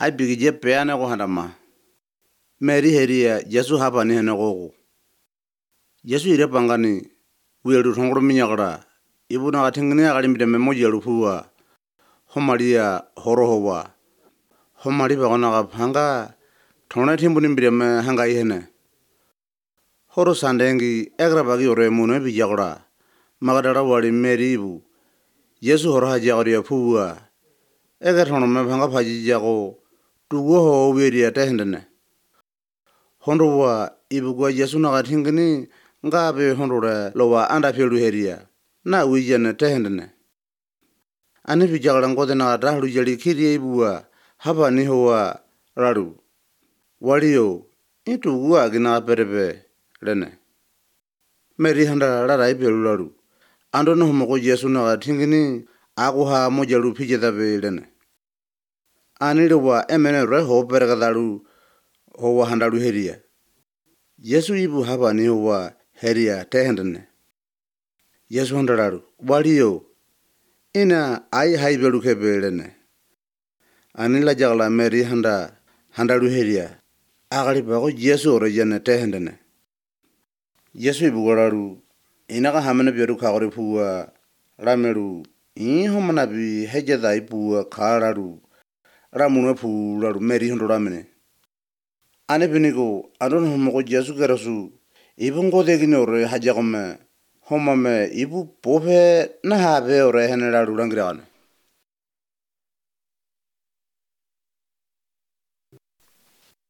ai bigi je peane go handama meri heria Yesu haba ni hene gogo Yesu ire pangani weru thongro minyagara ibuna gathingni agari mideme mojeru fuwa homaria horohowa homari bagona ga phanga thona thimbuni mideme hanga ihene horo sandengi egra bagi ore muno bijagora magadara wali meri bu Yesu horo hajagari fuwa eger thono me phanga phaji jago tugo ho weria tehendene hondowa ibugwa Yesu na gathingni ngabe hondora lowa anda phelu heria na wijene tehendene ani bijagala ngode na rahlu jali khiri ibua haba ni howa raru waliyo ituwa gina perebe lene meri handa rara ibelu raru ando no mo Yesu na gathingni ago ha mojalu phijeda be lene ani lewa emene re ho pergadalu howa handalu heria Yesu ibu haba ni howa heria tehendene Yesu handararu waliyo ina ai haibelu kebelene anila jagla meri handalu heria agari bago Yesu ore jene tehendene Yesu ibu goraru ina ka hamene beru khagore fuwa rameru homana bi hejeda ibu khararu ramuno fu raru meri hondoramene ane binigo adon homo Yesu kerasu ibungo degine ore hajagome homame ibu pope na habe ore henera rurangira